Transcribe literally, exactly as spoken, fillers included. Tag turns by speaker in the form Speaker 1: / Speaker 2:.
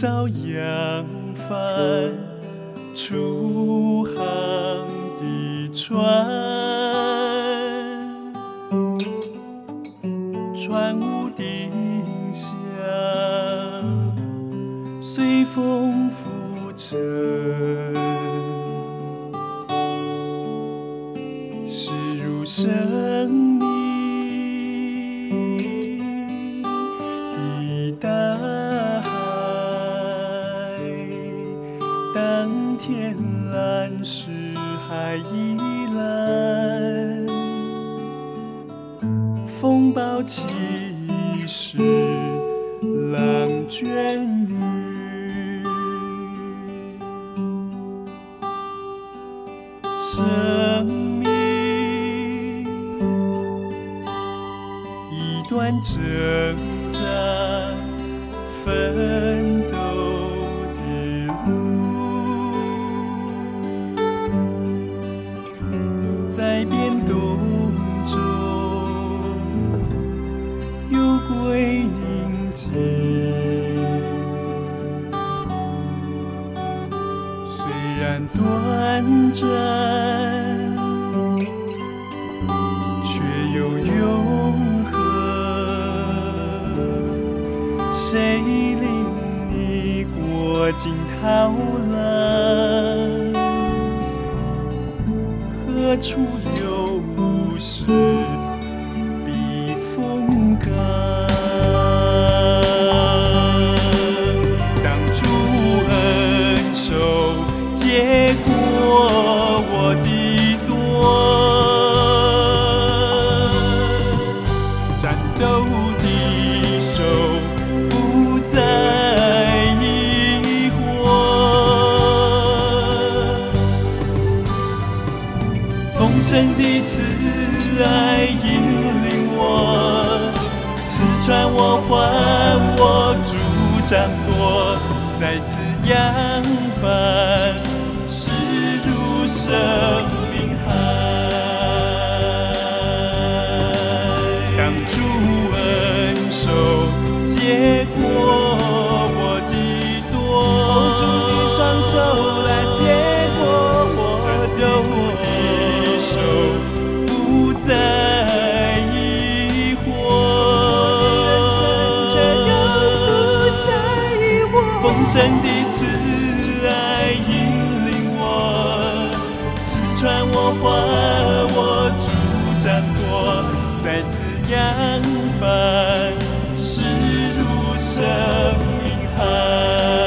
Speaker 1: 艘扬帆出航的船，船屋顶下随风浮沉，驶入生命的大海。当天蓝是海依蓝，风暴起时浪卷雨，生命一段挣扎奋斗的路，在变动中有归宁静，虽然短暂，却有永恒。谁领你过尽涛浪？何处有时避风港？当主恩手接过我的舵，战斗的手不再疑惑，丰盛的慈爱引领我，刺穿我换我主掌舵，再次扬帆驶入生命海。当主恩手接过我的舵，主的双手来接过我的手，不再疑惑，丰盛的慈爱引领我，刺穿我换我主掌舵，再次扬帆驶入生命海。